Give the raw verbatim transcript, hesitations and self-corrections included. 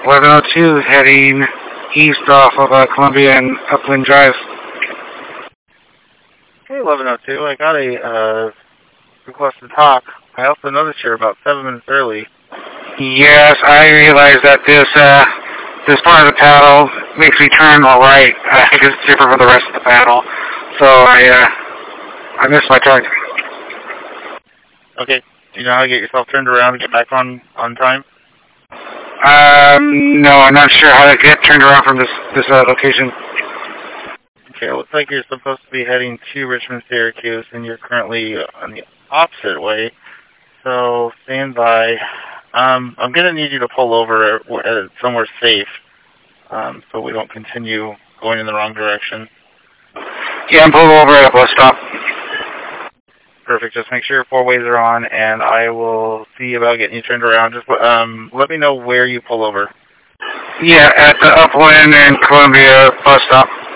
eleven oh two heading east off of uh, Columbia and Upland Drive. Hey, eleven oh two, I got a uh, request to talk. I also noticed you're about seven minutes early. Yes, I realize that this uh, this part of the paddle makes me turn all right. I think it's different from the rest of the paddle, so I uh, I missed my turn. Okay. Do you know how to get yourself turned around and get back on on time? Um, no, I'm not sure how to get turned around from this this uh, location. Okay, it looks like you're supposed to be heading to Richmond, Syracuse, and you're currently on the opposite way. So stand by. Um, I'm going to need you to pull over at, at somewhere safe, um, so we don't continue going in the wrong direction. Yeah, I'm pulling over at a bus stop. Perfect. Just make sure your four ways are on, and I will see about getting you turned around. Just um, let me know where you pull over. Yeah, at the Upland and Columbia bus stop.